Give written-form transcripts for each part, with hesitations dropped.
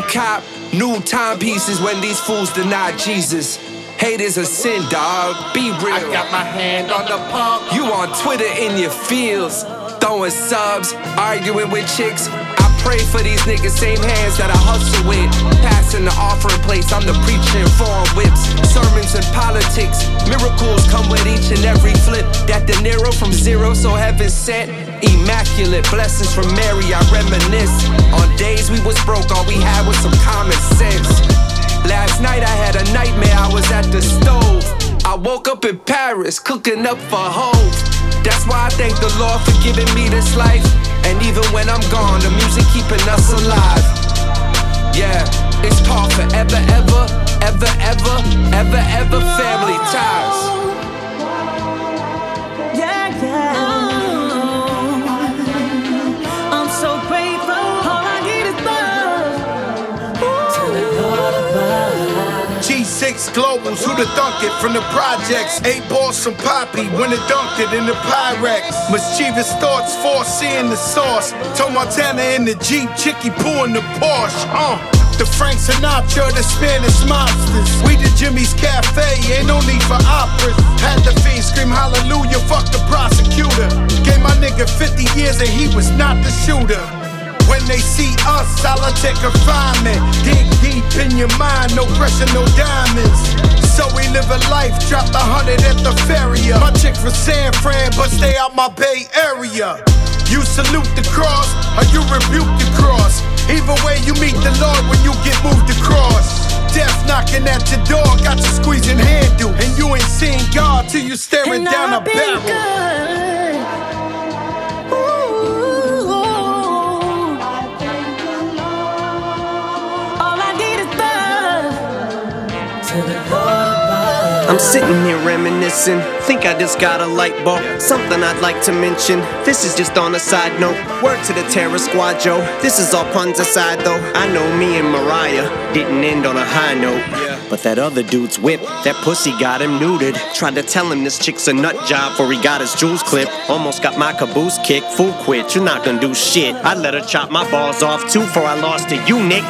cop new timepieces when these fools deny Jesus. Hate is a sin, dog. Be real. I got my hand on the pump. You on Twitter in your fields, throwing subs, arguing with chicks. I pray for these niggas, same hands that I hustle with. Passing the offering plates, I'm the preacher in foreign whips. Sermons and politics, miracles come with each and every flip. That De Niro from zero, so heaven sent. Immaculate blessings from Mary, I reminisce. On days we was broke, all we had was some common sense. Last night I had a nightmare, I was at the stove. I woke up in Paris, cooking up for hoes. That's why I thank the Lord for giving me this life. And even when I'm gone, the music keeping us alive. Yeah, it's called forever, ever, ever, ever, ever, ever family ties. Yeah, yeah. I'm so grateful. All I need is love. G6 Globals, who the thunk it from the projects? 8 balls from Poppy, when it dunked it in the Pyrex. Mischievous thoughts, foreseeing the sauce. Told Montana in the Jeep, Chicky Poo in the Porsche. The Frank Sinatra, the Spanish mobsters. We the Jimmy's Cafe, ain't no need for operas. Had the fiend scream hallelujah, fuck the prosecutor. Gave my nigga 50 years and he was not the shooter. When they see us, solitary confinement. Dig deep in your mind, no pressure, no diamonds. So we live a life, drop 100 at the Feria. My chick from San Fran, but stay out my Bay Area. You salute the cross, or you rebuke the cross. Either way, you meet the Lord when you get moved across. Death knocking at your door, got you squeezing handle. And you ain't seen God till you staring down a barrel. I'm sitting here reminiscing, think I just got a light bulb. Something I'd like to mention, this is just on a side note. Word to the Terror Squad, Joe, this is all puns aside though. I know me and Mariah didn't end on a high note, but that other dude's whip, that pussy got him neutered. Tried to tell him this chick's a nut job before he got his jewels clipped. Almost got my caboose kicked, fool quit, you're not gonna do shit. I let her chop my balls off too before I lost to you, Nick.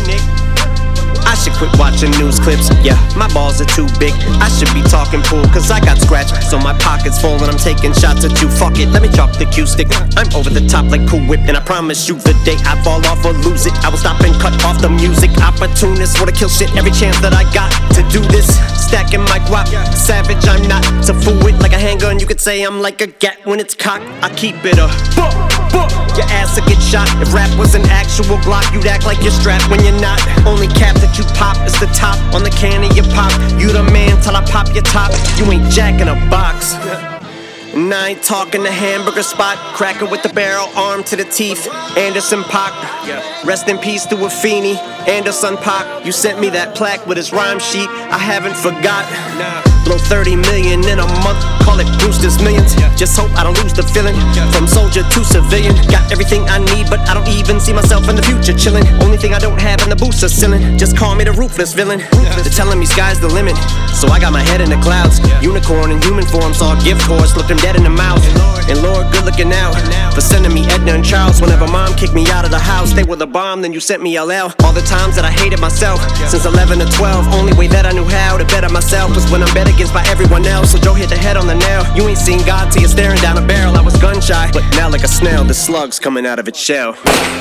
I should quit watching news clips, yeah, my balls are too big. I should be talking pool, cause I got scratched, so my pocket's full and I'm taking shots at you. Fuck it, let me chalk the cue stick. I'm over the top like Cool Whip, and I promise you the day I fall off or lose it, I will stop and cut off the music. Opportunist, wanna kill shit every chance that I got to do this. Stacking my guap, savage, I'm not to fool with. Like a handgun, you could say I'm like a gat when it's cocked. I keep it a your ass will get shot. If rap was an actual Glock, you'd act like you're strapped when you're not. Only cap that you pop is the top on the can of your pop. You the man till I pop your top. You ain't jack in a box. And I ain't talking the hamburger spot. Cracker with the barrel, arm to the teeth. Anderson Paak. Rest in peace to Afeni. Anderson Paak. You sent me that plaque with his rhyme sheet. I haven't forgot. Blow 30 million in a month, call it Brewster's Millions. Just hope I don't lose the feeling. From soldier to civilian, got everything I need, but I don't even see myself in the future chilling. Only thing I don't have in the boots are ceiling. Just call me the ruthless villain. They're telling me sky's the limit, so I got my head in the clouds. Unicorn in human form, saw a gift horse, looked him dead in the mouth. And Lord, good looking out for sending me Edna and Charles. Whenever mom kicked me out of the house, they were the bomb, then you sent me LL. All the times that I hated myself, since 11 to 12, only way that I knew how to better myself was when I'm bet against by everyone else. So Joe hit the head on the nail. You ain't seen God till you're staring down a barrel. I was gun shy, but now like a snail, the slug's coming out of its shell.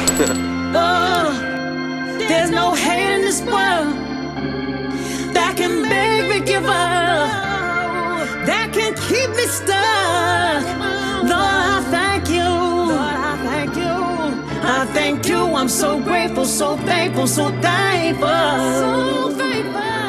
There's no hate in this world that can make me give up, that can keep me stuck. Lord, I thank you. Lord, I thank you. I thank you. I'm so grateful, so thankful, so thankful. So thankful.